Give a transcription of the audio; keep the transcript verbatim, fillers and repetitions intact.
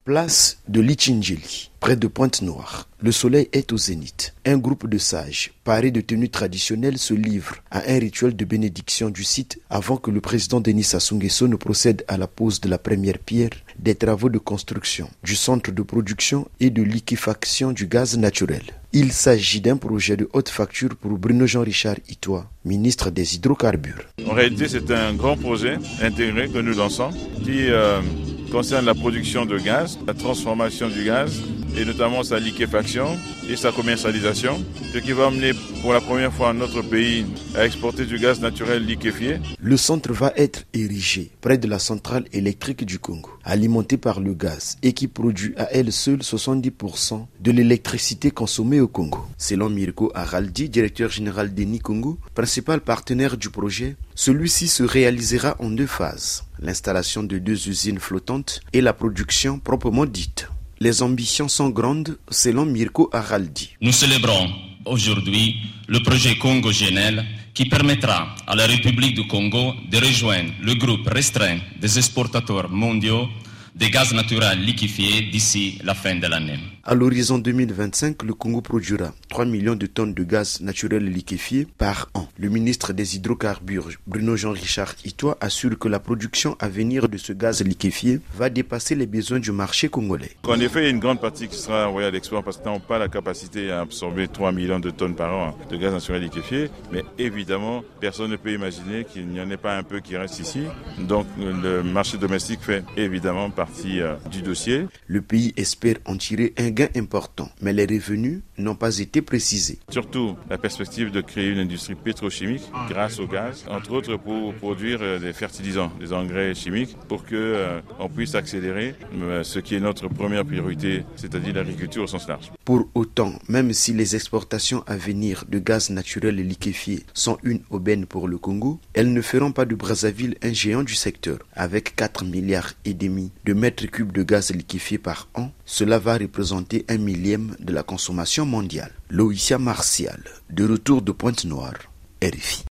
Place de Lichinjili, près de Pointe-Noire. Le soleil est au zénith. Un groupe de sages, parés de tenues traditionnelles, se livre à un rituel de bénédiction du site avant que le président Denis Sassou Nguesso ne procède à la pose de la première pierre des travaux de construction du centre de production et de liquéfaction du gaz naturel. Il s'agit d'un projet de haute facture pour Bruno Jean-Richard Itoa, ministre des Hydrocarbures. En réalité, c'est un grand projet intégré que nous lançons qui euh, concerne la production de gaz, la transformation du gaz et notamment sa liquéfaction et sa commercialisation, ce qui va amener pour la première fois notre pays à exporter du gaz naturel liquéfié. Le centre va être érigé près de la centrale électrique du Congo, alimentée par le gaz et qui produit à elle seule soixante-dix pour cent de l'électricité consommée au Congo. Selon Mirko Araldi, directeur général d'Eni Congo, principal partenaire du projet, celui-ci se réalisera en deux phases, l'installation de deux usines flottantes et la production proprement dite. Les ambitions sont grandes, selon Mirko Araldi. Nous célébrons aujourd'hui le projet Congo G N L qui permettra à la République du Congo de rejoindre le groupe restreint des exportateurs mondiaux de gaz naturel liquéfié d'ici la fin de l'année. À l'horizon deux mille vingt-cinq, le Congo produira trois millions de tonnes de gaz naturel liquéfié par an. Le ministre des Hydrocarbures, Bruno Jean-Richard Itoa, assure que la production à venir de ce gaz liquéfié va dépasser les besoins du marché congolais. En effet, il y a une grande partie qui sera envoyée à l'export parce que nous n'avons pas la capacité à absorber trois millions de tonnes par an de gaz naturel liquéfié. Mais évidemment, personne ne peut imaginer qu'il n'y en ait pas un peu qui reste ici. Donc le marché domestique fait évidemment partie euh, du dossier. Le pays espère en tirer un gain important, mais les revenus n'ont pas été précisés. Surtout la perspective de créer une industrie pétrochimique grâce au gaz, entre autres pour produire des fertilisants, des engrais chimiques, pour que euh, on puisse accélérer euh, ce qui est notre première priorité, c'est-à-dire l'agriculture au sens large. Pour autant, même si les exportations à venir de gaz naturel liquéfié sont une aubaine pour le Congo, elles ne feront pas de Brazzaville un géant du secteur. Avec quatre milliards et demi de mètres cubes de gaz liquéfié par an, cela va représenter un millième de la consommation mondiale. Loïcia Martial, de retour de Pointe-Noire, R F I.